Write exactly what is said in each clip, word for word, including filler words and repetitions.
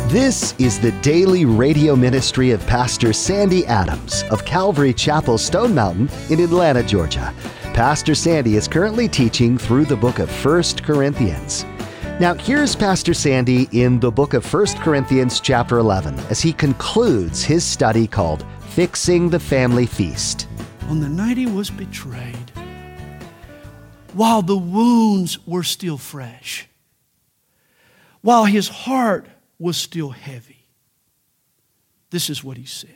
This is the daily radio ministry of Pastor Sandy Adams of Calvary Chapel, Stone Mountain in Atlanta, Georgia. Pastor Sandy is currently teaching through the book of First Corinthians. Now, here's Pastor Sandy in the book of First Corinthians chapter eleven as he concludes his study called Fixing the Family Feast. On the night he was betrayed, while the wounds were still fresh, while his heart was still heavy, this is what he said.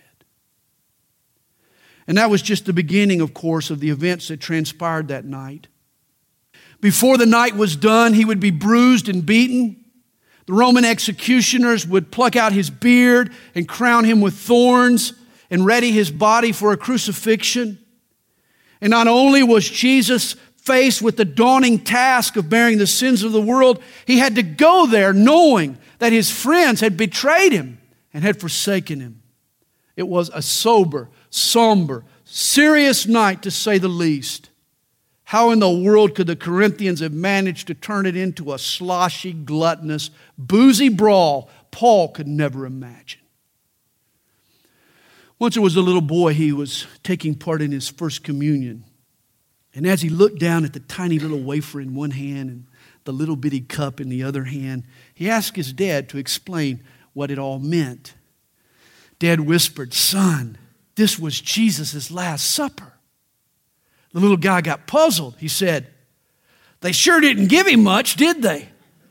And that was just the beginning, of course, of the events that transpired that night. Before the night was done, he would be bruised and beaten. The Roman executioners would pluck out his beard and crown him with thorns and ready his body for a crucifixion. And not only was Jesus faced with the daunting task of bearing the sins of the world, he had to go there knowing that his friends had betrayed him and had forsaken him. It was a sober, somber, serious night to say the least. How in the world could the Corinthians have managed to turn it into a sloshy, gluttonous, boozy brawl Paul could never imagine? Once there was a little boy, he was taking part in his first communion. And as he looked down at the tiny little wafer in one hand and the little bitty cup in the other hand, he asked his dad to explain what it all meant. Dad whispered, "Son, this was Jesus' Last Supper." The little guy got puzzled. He said, "They sure didn't give him much, did they?"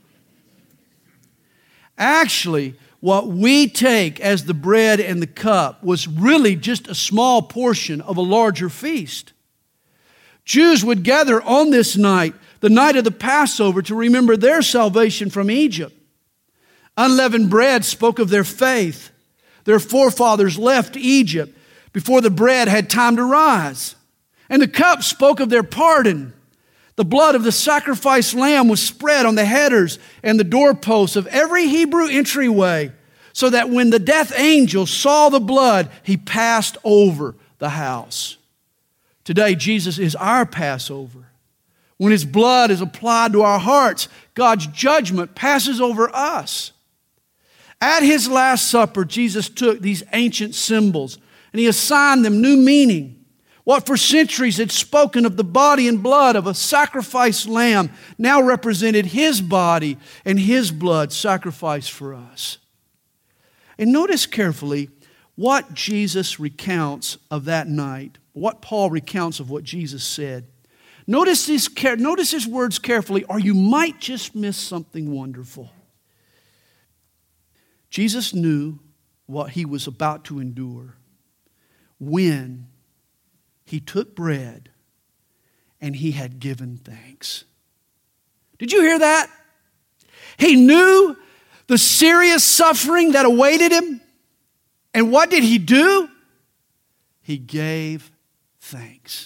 Actually, what we take as the bread and the cup was really just a small portion of a larger feast. Jews would gather on this night, the night of the Passover, to remember their salvation from Egypt. Unleavened bread spoke of their faith. Their forefathers left Egypt before the bread had time to rise. And the cup spoke of their pardon. The blood of the sacrificed lamb was spread on the headers and the doorposts of every Hebrew entryway, so that when the death angel saw the blood, he passed over the house. Today, Jesus is our Passover. When His blood is applied to our hearts, God's judgment passes over us. At His Last Supper, Jesus took these ancient symbols and He assigned them new meaning. What for centuries had spoken of the body and blood of a sacrificed lamb now represented His body and His blood sacrificed for us. And notice carefully what Jesus recounts of that night, what Paul recounts of what Jesus said. Notice these, notice his words carefully, or you might just miss something wonderful. Jesus knew what He was about to endure when He took bread and He had given thanks. Did you hear that? He knew the serious suffering that awaited Him. And what did He do? He gave thanks.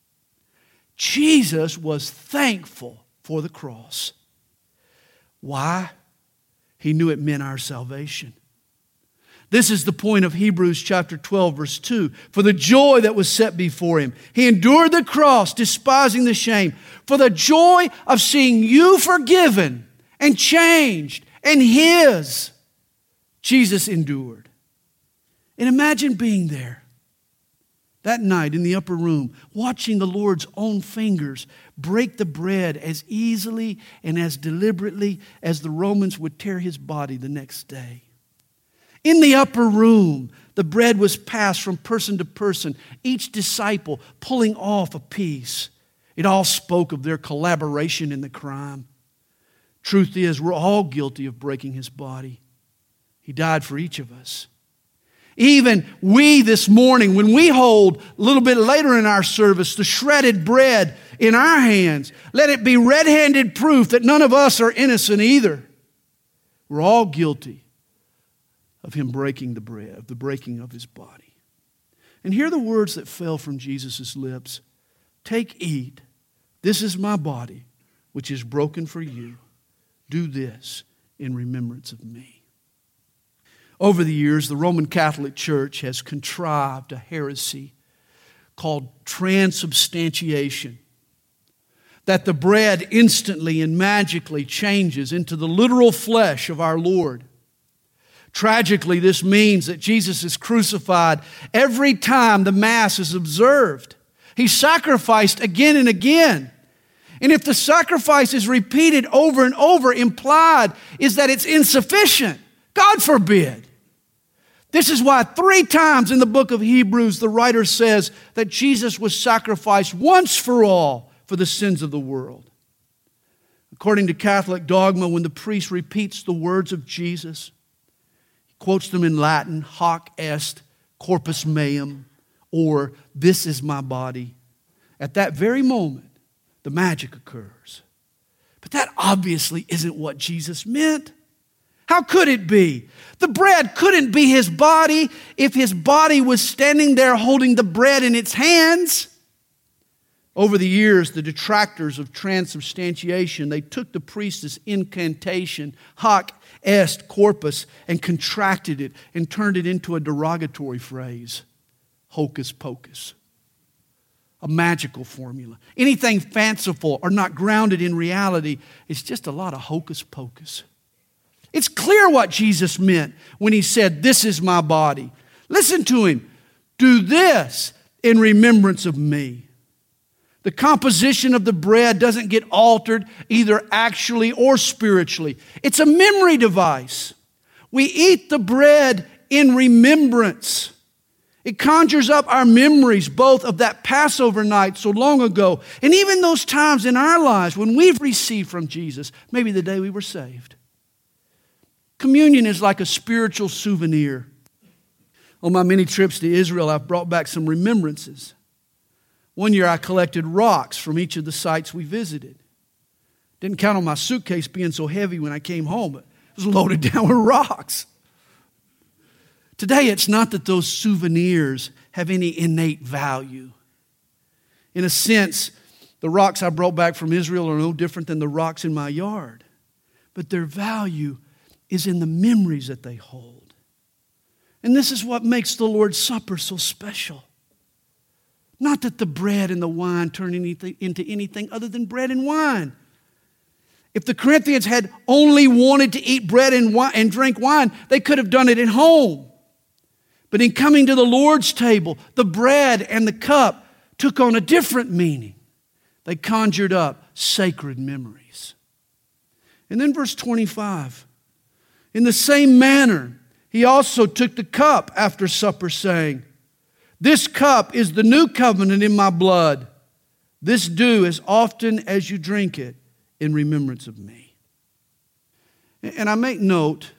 Jesus was thankful for the cross. Why? He knew it meant our salvation. This is the point of Hebrews chapter twelve, verse two. For the joy that was set before Him, He endured the cross, despising the shame. For the joy of seeing you forgiven and changed and His, Jesus endured. And imagine being there that night in the upper room, watching the Lord's own fingers break the bread as easily and as deliberately as the Romans would tear His body the next day. In the upper room, the bread was passed from person to person, each disciple pulling off a piece. It all spoke of their collaboration in the crime. Truth is, we're all guilty of breaking His body. He died for each of us. Even we this morning, when we hold a little bit later in our service the shredded bread in our hands, let it be red-handed proof that none of us are innocent either. We're all guilty of Him breaking the bread, of the breaking of His body. And hear the words that fell from Jesus' lips. Take, eat. This is my body, which is broken for you. Do this in remembrance of me. Over the years, the Roman Catholic Church has contrived a heresy called transubstantiation. That the bread instantly and magically changes into the literal flesh of our Lord. Tragically, this means that Jesus is crucified every time the Mass is observed. He's sacrificed again and again. And if the sacrifice is repeated over and over, implied is that it's insufficient. God forbid. This is why three times in the book of Hebrews, the writer says that Jesus was sacrificed once for all for the sins of the world. According to Catholic dogma, when the priest repeats the words of Jesus, he quotes them in Latin, hoc est corpus meum, or this is my body. At that very moment, the magic occurs. But that obviously isn't what Jesus meant. How could it be? The bread couldn't be his body if his body was standing there holding the bread in its hands. Over the years, the detractors of transubstantiation, they took the priest's incantation, hoc est corpus, and contracted it and turned it into a derogatory phrase, hocus pocus. A magical formula. Anything fanciful or not grounded in reality is just a lot of hocus pocus. It's clear what Jesus meant when he said, this is my body. Listen to him. Do this in remembrance of me. The composition of the bread doesn't get altered either actually or spiritually. It's a memory device. We eat the bread in remembrance. It conjures up our memories both of that Passover night so long ago and even those times in our lives when we've received from Jesus, maybe the day we were saved. Communion is like a spiritual souvenir. On my many trips to Israel, I've brought back some remembrances. One year I collected rocks from each of the sites we visited. Didn't count on my suitcase being so heavy when I came home, but it was loaded down with rocks. Today, it's not that those souvenirs have any innate value. In a sense, the rocks I brought back from Israel are no different than the rocks in my yard. But their value is in the memories that they hold. And this is what makes the Lord's Supper so special. Not that the bread and the wine turn anything into anything other than bread and wine. If the Corinthians had only wanted to eat bread and wine and drink wine, they could have done it at home. But in coming to the Lord's table, the bread and the cup took on a different meaning. They conjured up sacred memories. And then verse twenty-five. In the same manner, he also took the cup after supper, saying, this cup is the new covenant in my blood. This do as often as you drink it in remembrance of me. And I make note,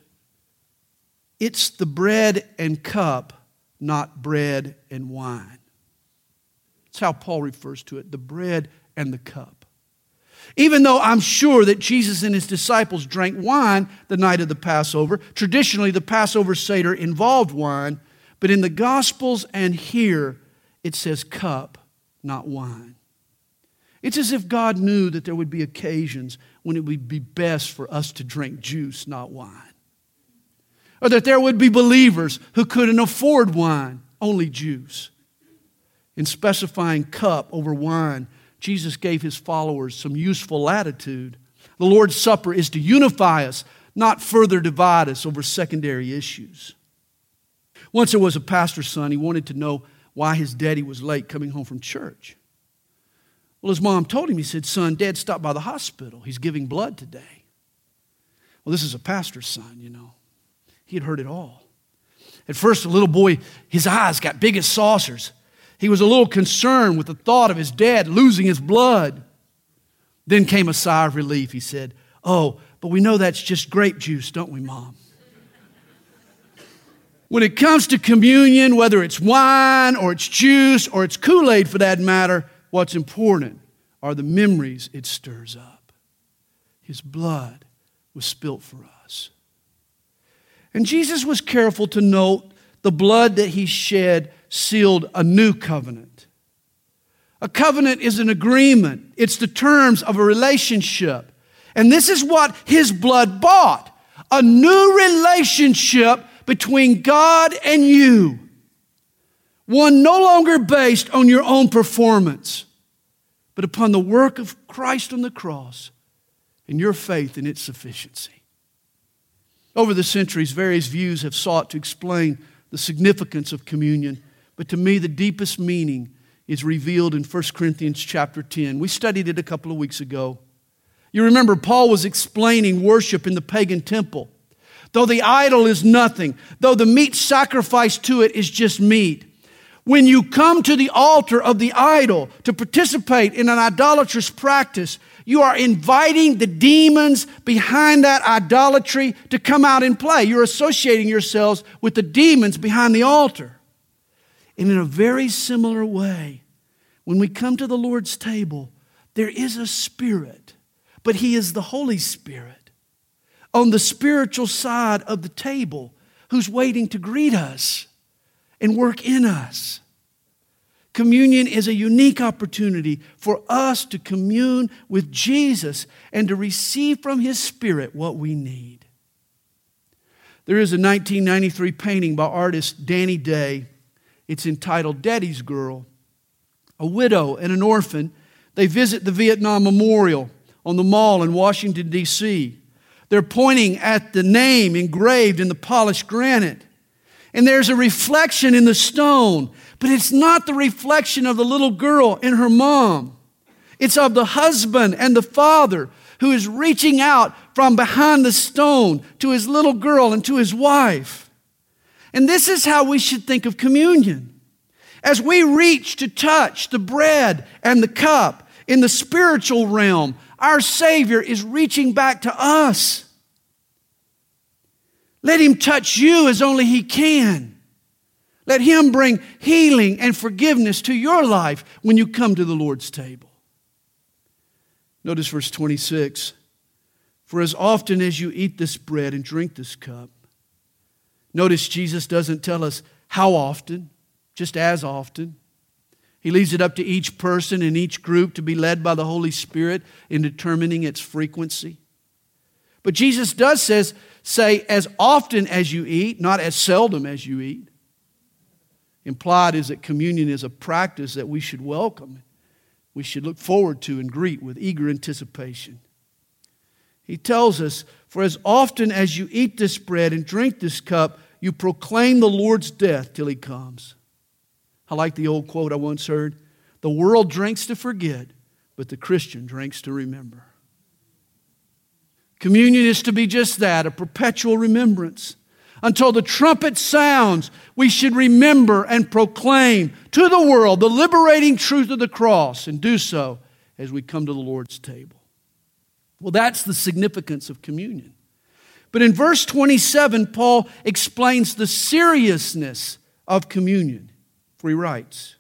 it's the bread and cup, not bread and wine. That's how Paul refers to it, the bread and the cup. Even though I'm sure that Jesus and his disciples drank wine the night of the Passover, traditionally the Passover Seder involved wine, but in the Gospels and here it says cup, not wine. It's as if God knew that there would be occasions when it would be best for us to drink juice, not wine. Or that there would be believers who couldn't afford wine, only juice. In specifying cup over wine, Jesus gave his followers some useful latitude. The Lord's Supper is to unify us, not further divide us over secondary issues. Once there was a pastor's son, he wanted to know why his daddy was late coming home from church. Well, his mom told him, he said, son, Dad stopped by the hospital. He's giving blood today. Well, this is a pastor's son, you know. He had heard it all. At first, the little boy, his eyes got big as saucers. He was a little concerned with the thought of his dad losing his blood. Then came a sigh of relief. He said, oh, but we know that's just grape juice, don't we, Mom? When it comes to communion, whether it's wine or it's juice or it's Kool-Aid for that matter, what's important are the memories it stirs up. His blood was spilt for us. And Jesus was careful to note the blood that he shed sealed a new covenant. A covenant is an agreement. It's the terms of a relationship. And this is what his blood bought. A new relationship between God and you. One no longer based on your own performance, but upon the work of Christ on the cross and your faith in its sufficiency. Over the centuries, various views have sought to explain the significance of communion, but to me, the deepest meaning is revealed in First Corinthians chapter ten. We studied it a couple of weeks ago. You remember Paul was explaining worship in the pagan temple. Though the idol is nothing, though the meat sacrificed to it is just meat, when you come to the altar of the idol to participate in an idolatrous practice, you are inviting the demons behind that idolatry to come out and play. You're associating yourselves with the demons behind the altar. And in a very similar way, when we come to the Lord's table, there is a spirit, but He is the Holy Spirit on the spiritual side of the table who's waiting to greet us and work in us. Communion is a unique opportunity for us to commune with Jesus and to receive from His Spirit what we need. There is a nineteen ninety-three painting by artist Danny Day. It's entitled Daddy's Girl. A widow and an orphan, they visit the Vietnam Memorial on the Mall in Washington, D C They're pointing at the name engraved in the polished granite. And there's a reflection in the stone, but it's not the reflection of the little girl and her mom. It's of the husband and the father who is reaching out from behind the stone to his little girl and to his wife. And this is how we should think of communion. As we reach to touch the bread and the cup in the spiritual realm, our Savior is reaching back to us. Let Him touch you as only He can. Let Him bring healing and forgiveness to your life when you come to the Lord's table. Notice verse twenty-six. For as often as you eat this bread and drink this cup. Notice Jesus doesn't tell us how often, just as often. He leaves it up to each person and each group to be led by the Holy Spirit in determining its frequency. But Jesus does says, say, as often as you eat, not as seldom as you eat. Implied is that communion is a practice that we should welcome. We should look forward to and greet with eager anticipation. He tells us, for as often as you eat this bread and drink this cup, you proclaim the Lord's death till He comes. I like the old quote I once heard. The world drinks to forget, but the Christian drinks to remember. Communion is to be just that, a perpetual remembrance. Until the trumpet sounds, we should remember and proclaim to the world the liberating truth of the cross, and do so as we come to the Lord's table. Well, that's the significance of communion. But in verse twenty-seven, Paul explains the seriousness of communion. For he writes,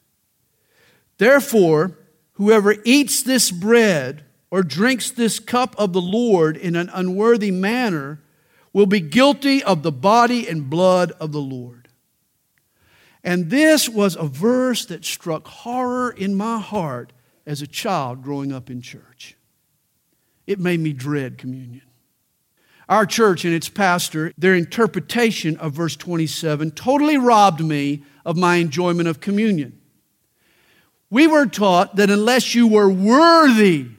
therefore, whoever eats this bread or drinks this cup of the Lord in an unworthy manner will be guilty of the body and blood of the Lord. And this was a verse that struck horror in my heart as a child growing up in church. It made me dread communion. Our church and its pastor, their interpretation of verse twenty-seven totally robbed me of my enjoyment of communion. We were taught that unless you were worthy,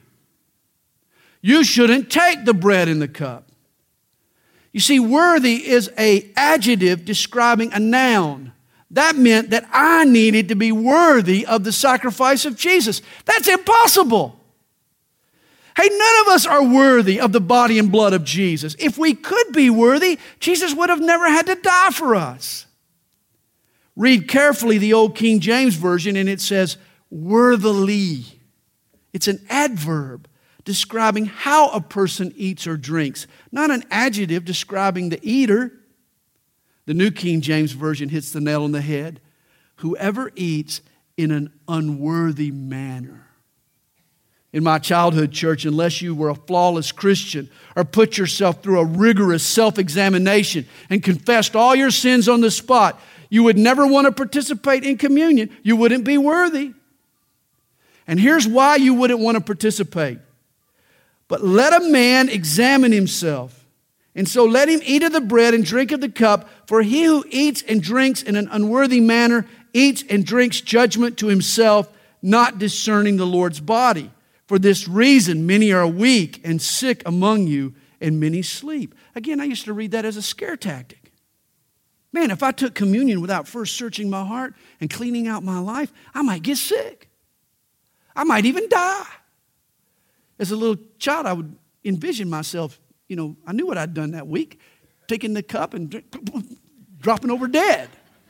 you shouldn't take the bread and the cup. You see, worthy is an adjective describing a noun. That meant that I needed to be worthy of the sacrifice of Jesus. That's impossible. Hey, none of us are worthy of the body and blood of Jesus. If we could be worthy, Jesus would have never had to die for us. Read carefully the old King James Version, and it says, worthily. It's an adverb describing how a person eats or drinks, not an adjective describing the eater. The New King James Version hits the nail on the head. Whoever eats in an unworthy manner. In my childhood church, unless you were a flawless Christian or put yourself through a rigorous self-examination and confessed all your sins on the spot, you would never want to participate in communion. You wouldn't be worthy. And here's why you wouldn't want to participate. But let a man examine himself. And so let him eat of the bread and drink of the cup. For he who eats and drinks in an unworthy manner eats and drinks judgment to himself, not discerning the Lord's body. For this reason, many are weak and sick among you, and many sleep. Again, I used to read that as a scare tactic. Man, if I took communion without first searching my heart and cleaning out my life, I might get sick. I might even die. As a little child, I would envision myself, you know, I knew what I'd done that week, taking the cup and drink, dropping over dead.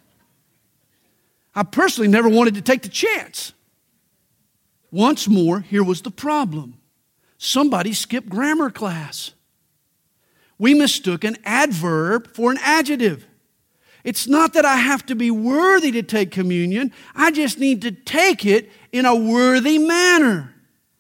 I personally never wanted to take the chance. Once more, here was the problem. Somebody skipped grammar class. We mistook an adverb for an adjective. It's not that I have to be worthy to take communion. I just need to take it in a worthy manner.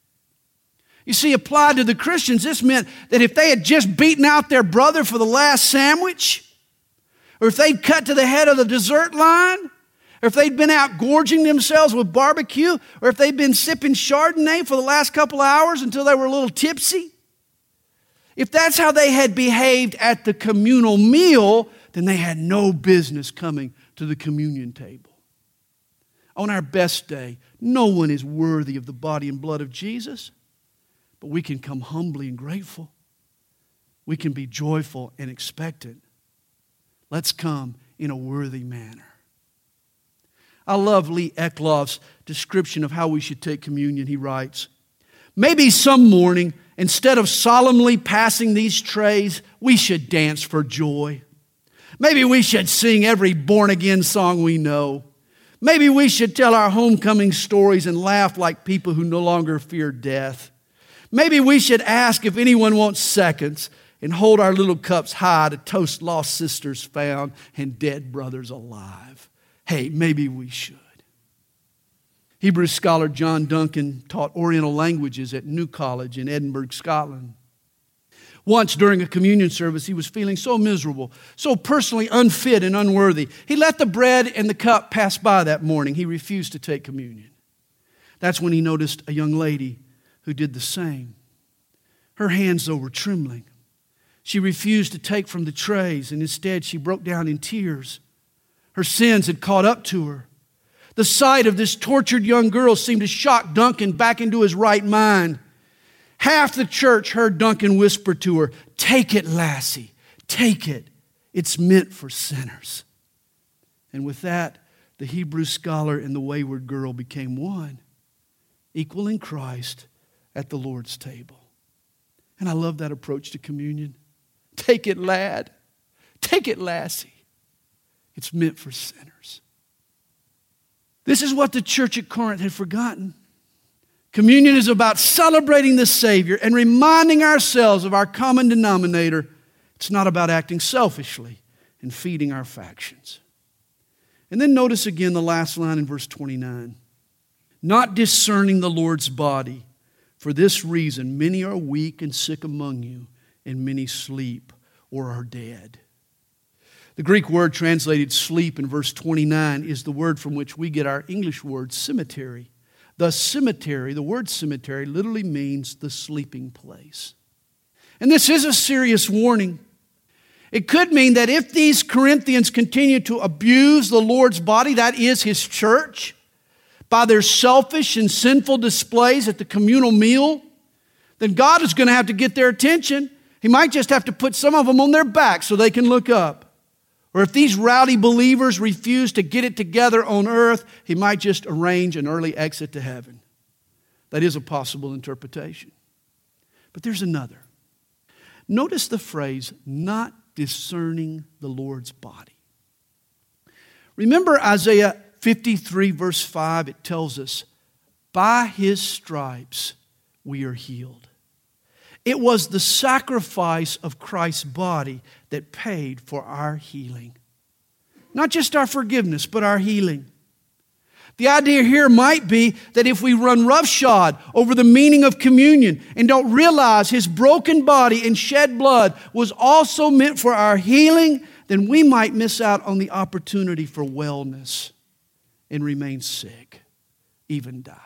You see, applied to the Christians, this meant that if they had just beaten out their brother for the last sandwich, or if they'd cut to the head of the dessert line, or if they'd been out gorging themselves with barbecue, or if they'd been sipping Chardonnay for the last couple of hours until they were a little tipsy, if that's how they had behaved at the communal meal, then they had no business coming to the communion table. On our best day, no one is worthy of the body and blood of Jesus, but we can come humbly and grateful. We can be joyful and expectant. Let's come in a worthy manner. I love Lee Eckloff's description of how we should take communion. He writes, maybe some morning, instead of solemnly passing these trays, we should dance for joy. Maybe we should sing every born-again song we know. Maybe we should tell our homecoming stories and laugh like people who no longer fear death. Maybe we should ask if anyone wants seconds and hold our little cups high to toast lost sisters found and dead brothers alive. Hey, maybe we should. Hebrew scholar John Duncan taught Oriental languages at New College in Edinburgh, Scotland. Once during a communion service, he was feeling so miserable, so personally unfit and unworthy. He let the bread and the cup pass by that morning. He refused to take communion. That's when he noticed a young lady who did the same. Her hands, though, were trembling. She refused to take from the trays, and instead she broke down in tears. Her sins had caught up to her. The sight of this tortured young girl seemed to shock Duncan back into his right mind. Half the church heard Duncan whisper to her, "Take it, lassie, take it. It's meant for sinners." And with that, the Hebrew scholar and the wayward girl became one, equal in Christ at the Lord's table. And I love that approach to communion. Take it, lad. Take it, lassie. It's meant for sinners. This is what the church at Corinth had forgotten. Communion is about celebrating the Savior and reminding ourselves of our common denominator. It's not about acting selfishly and feeding our factions. And then notice again the last line in verse twenty-nine. Not discerning the Lord's body. For this reason, many are weak and sick among you, and many sleep or are dead. The Greek word translated sleep in verse twenty-nine is the word from which we get our English word cemetery. The cemetery, the word cemetery, literally means the sleeping place. And this is a serious warning. It could mean that if these Corinthians continue to abuse the Lord's body, that is His church, by their selfish and sinful displays at the communal meal, then God is going to have to get their attention. He might just have to put some of them on their back so they can look up. Or if these rowdy believers refuse to get it together on earth, He might just arrange an early exit to heaven. That is a possible interpretation. But there's another. Notice the phrase, not discerning the Lord's body. Remember Isaiah fifty-three verse five, it tells us, by His stripes we are healed. It was the sacrifice of Christ's body that paid for our healing. Not just our forgiveness, but our healing. The idea here might be that if we run roughshod over the meaning of communion and don't realize His broken body and shed blood was also meant for our healing, then we might miss out on the opportunity for wellness and remain sick, even die.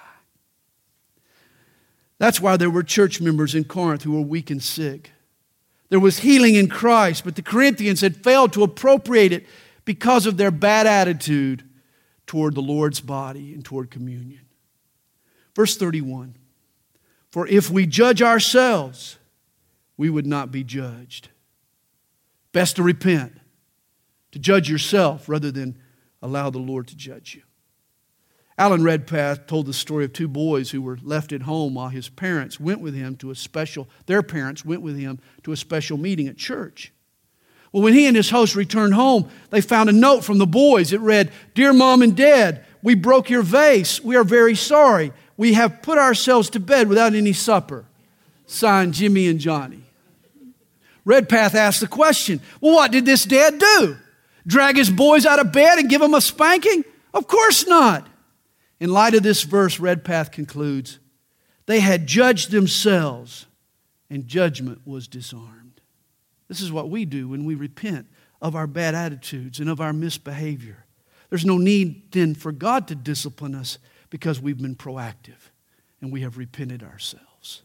That's why there were church members in Corinth who were weak and sick. There was healing in Christ, but the Corinthians had failed to appropriate it because of their bad attitude toward the Lord's body and toward communion. Verse thirty-one, for if we judge ourselves, we would not be judged. Best to repent, to judge yourself rather than allow the Lord to judge you. Alan Redpath told the story of two boys who were left at home while his parents went with him to a special, their parents went with him to a special meeting at church. Well, when he and his host returned home, they found a note from the boys. It read, "Dear Mom and Dad, we broke your vase. We are very sorry. We have put ourselves to bed without any supper. Signed, Jimmy and Johnny." Redpath asked the question, well, what did this dad do? Drag his boys out of bed and give them a spanking? Of course not. In light of this verse, Redpath concludes, they had judged themselves and judgment was disarmed. This is what we do when we repent of our bad attitudes and of our misbehavior. There's no need then for God to discipline us because we've been proactive and we have repented ourselves.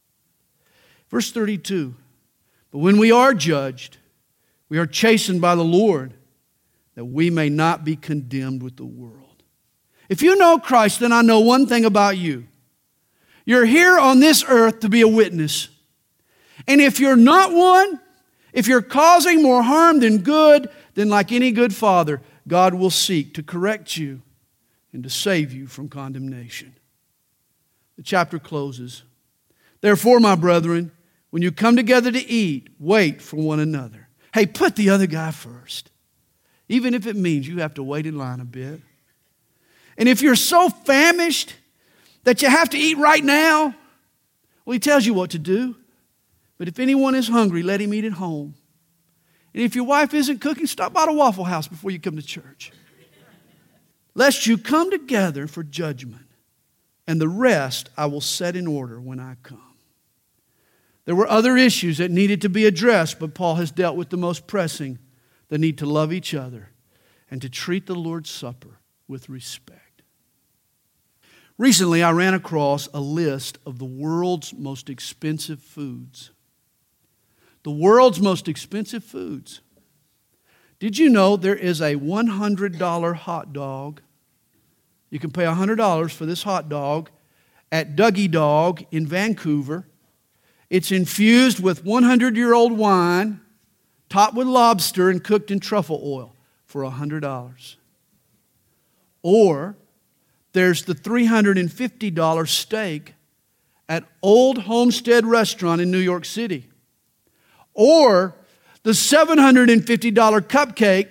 Verse thirty-two, but when we are judged, we are chastened by the Lord, that we may not be condemned with the world. If you know Christ, then I know one thing about you. You're here on this earth to be a witness. And if you're not one, if you're causing more harm than good, then like any good father, God will seek to correct you and to save you from condemnation. The chapter closes. Therefore, my brethren, when you come together to eat, wait for one another. Hey, put the other guy first, even if it means you have to wait in line a bit. And if you're so famished that you have to eat right now, well, he tells you what to do. But if anyone is hungry, let him eat at home. And if your wife isn't cooking, stop by the Waffle House before you come to church. Lest you come together for judgment, and the rest I will set in order when I come. There were other issues that needed to be addressed, but Paul has dealt with the most pressing, the need to love each other and to treat the Lord's Supper with respect. Recently, I ran across a list of the world's most expensive foods. The world's most expensive foods. Did you know there is a one hundred dollars hot dog? You can pay one hundred dollars for this hot dog at Dougie Dog in Vancouver. It's infused with one hundred-year-old wine, topped with lobster and cooked in truffle oil for one hundred dollars. Or there's the three hundred fifty dollars steak at Old Homestead Restaurant in New York City. Or the seven hundred fifty dollars cupcake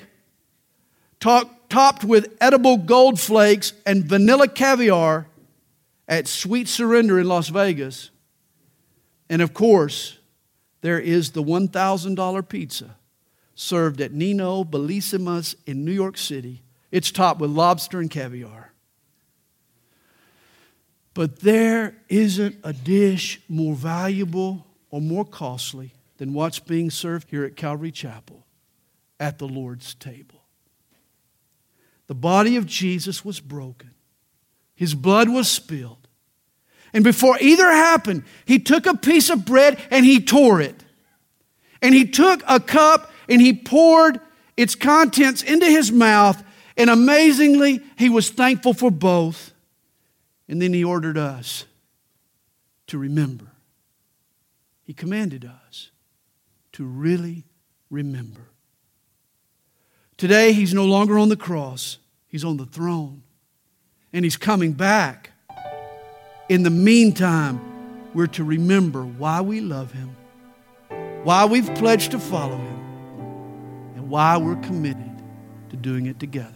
top, topped with edible gold flakes and vanilla caviar at Sweet Surrender in Las Vegas. And of course, there is the one thousand dollars pizza served at Nino Bellissima's in New York City. It's topped with lobster and caviar. But there isn't a dish more valuable or more costly than what's being served here at Calvary Chapel at the Lord's table. The body of Jesus was broken. His blood was spilled. And before either happened, he took a piece of bread and he tore it. And he took a cup and he poured its contents into his mouth. And amazingly, he was thankful for both. And then he ordered us to remember. He commanded us to really remember. Today, he's no longer on the cross. He's on the throne. And he's coming back. In the meantime, we're to remember why we love him, why we've pledged to follow him, and why we're committed to doing it together.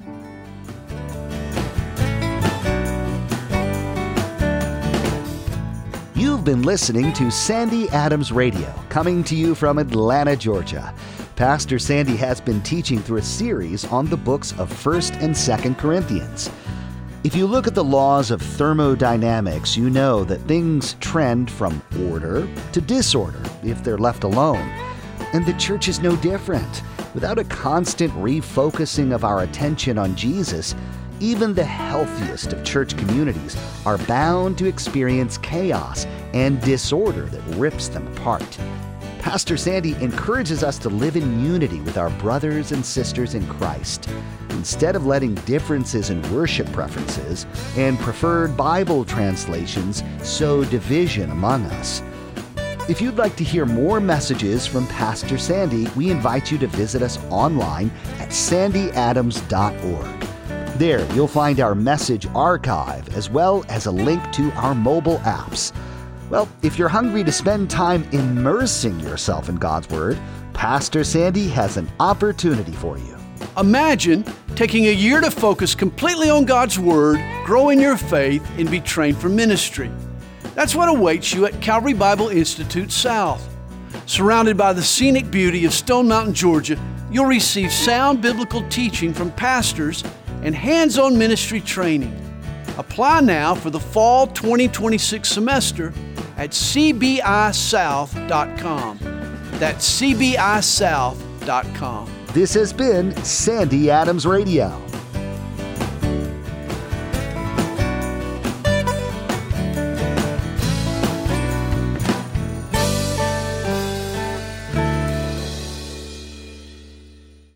You've been listening to Sandy Adams Radio, coming to you from Atlanta, Georgia. Pastor Sandy has been teaching through a series on the books of First and Second Corinthians. If you look at the laws of thermodynamics, you know that things trend from order to disorder if they're left alone. And the church is no different. Without a constant refocusing of our attention on Jesus, even the healthiest of church communities are bound to experience chaos and disorder that rips them apart. Pastor Sandy encourages us to live in unity with our brothers and sisters in Christ, instead of letting differences in worship preferences and preferred Bible translations sow division among us. If you'd like to hear more messages from Pastor Sandy, we invite you to visit us online at sandy adams dot org. There, you'll find our message archive as well as a link to our mobile apps. Well, if you're hungry to spend time immersing yourself in God's Word, Pastor Sandy has an opportunity for you. Imagine taking a year to focus completely on God's Word, grow in your faith, and be trained for ministry. That's what awaits you at Calvary Bible Institute South. Surrounded by the scenic beauty of Stone Mountain, Georgia, you'll receive sound biblical teaching from pastors and hands-on ministry training. Apply now for the fall twenty twenty-six semester at c b i south dot com. That's c b i south dot com. This has been Sandy Adams Radio.